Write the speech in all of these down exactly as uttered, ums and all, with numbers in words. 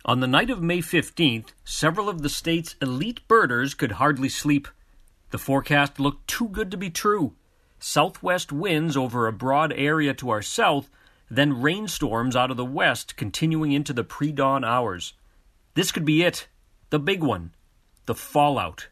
On the night of May fifteenth, several of the state's elite birders could hardly sleep. The forecast looked too good to be true. Southwest winds over a broad area to our south, then rainstorms out of the west continuing into the pre-dawn hours. This could be it, the big one, the fallout.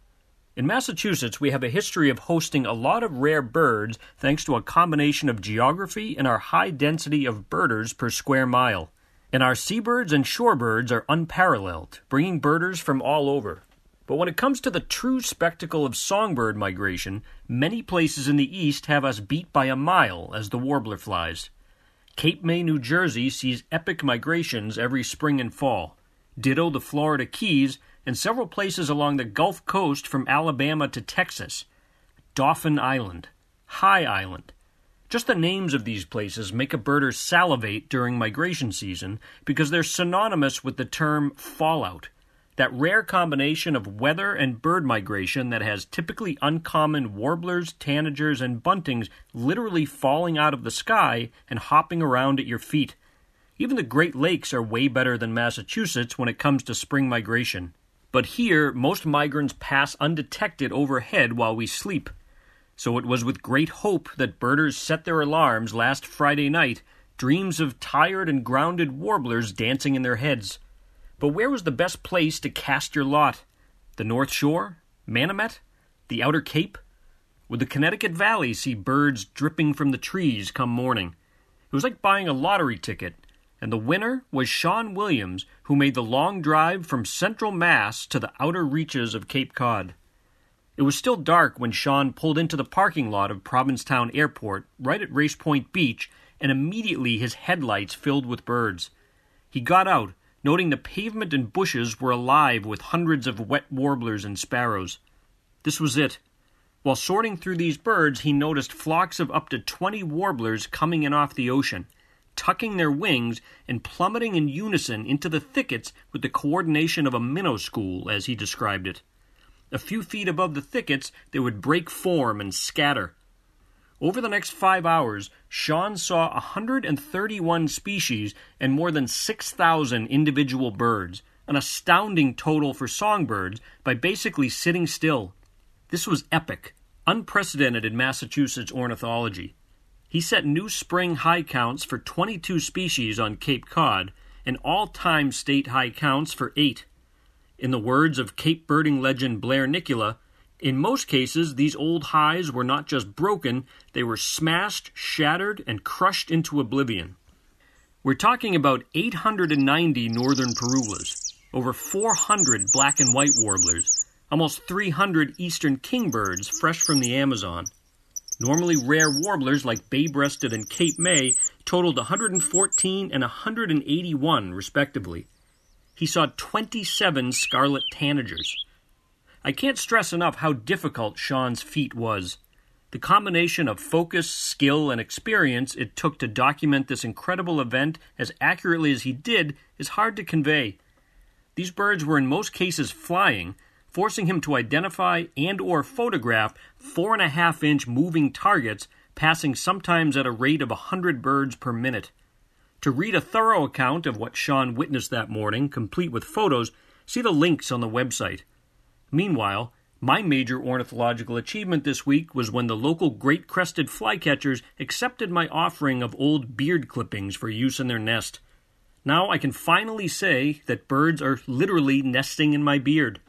In Massachusetts, we have a history of hosting a lot of rare birds thanks to a combination of geography and our high density of birders per square mile. And our seabirds and shorebirds are unparalleled, bringing birders from all over. But when it comes to the true spectacle of songbird migration, many places in the east have us beat by a mile as the warbler flies. Cape May, New Jersey sees epic migrations every spring and fall. Ditto the Florida Keys and several places along the Gulf Coast from Alabama to Texas. Dauphin Island, High Island. Just the names of these places make a birder salivate during migration season because they're synonymous with the term fallout, that rare combination of weather and bird migration that has typically uncommon warblers, tanagers, and buntings literally falling out of the sky and hopping around at your feet. Even the Great Lakes are way better than Massachusetts when it comes to spring migration. But here, most migrants pass undetected overhead while we sleep. So it was with great hope that birders set their alarms last Friday night, dreams of tired and grounded warblers dancing in their heads. But where was the best place to cast your lot? The North Shore? Manomet? The Outer Cape? Would the Connecticut Valley see birds dripping from the trees come morning? It was like buying a lottery ticket, and the winner was Sean Williams, who made the long drive from central Mass to the outer reaches of Cape Cod. It was still dark when Sean pulled into the parking lot of Provincetown Airport, right at Race Point Beach, and immediately his headlights filled with birds. He got out, noting the pavement and bushes were alive with hundreds of wet warblers and sparrows. This was it. While sorting through these birds, he noticed flocks of up to twenty warblers coming in off the ocean, tucking their wings and plummeting in unison into the thickets with the coordination of a minnow school, as he described it. A few feet above the thickets, they would break form and scatter. Over the next five hours, Sean saw one hundred thirty-one species and more than six thousand individual birds, an astounding total for songbirds, by basically sitting still. This was epic, unprecedented in Massachusetts ornithology. He set new spring high counts for twenty-two species on Cape Cod, and all-time state high counts for eight. In the words of Cape birding legend Blair Nicola, in most cases, these old highs were not just broken, they were smashed, shattered, and crushed into oblivion. We're talking about eight hundred ninety northern parulas, over four hundred black and white warblers, almost three hundred eastern kingbirds fresh from the Amazon. Normally rare warblers like bay-breasted and Cape May totaled one hundred fourteen and one hundred eighty-one, respectively. He saw twenty-seven scarlet tanagers. I can't stress enough how difficult Sean's feat was. The combination of focus, skill, and experience it took to document this incredible event as accurately as he did is hard to convey. These birds were in most cases flying, forcing him to identify and or photograph four and a half inch moving targets, passing sometimes at a rate of a hundred birds per minute. To read a thorough account of what Sean witnessed that morning, complete with photos, see the links on the website. Meanwhile, my major ornithological achievement this week was when the local great-crested flycatchers accepted my offering of old beard clippings for use in their nest. Now I can finally say that birds are literally nesting in my beard.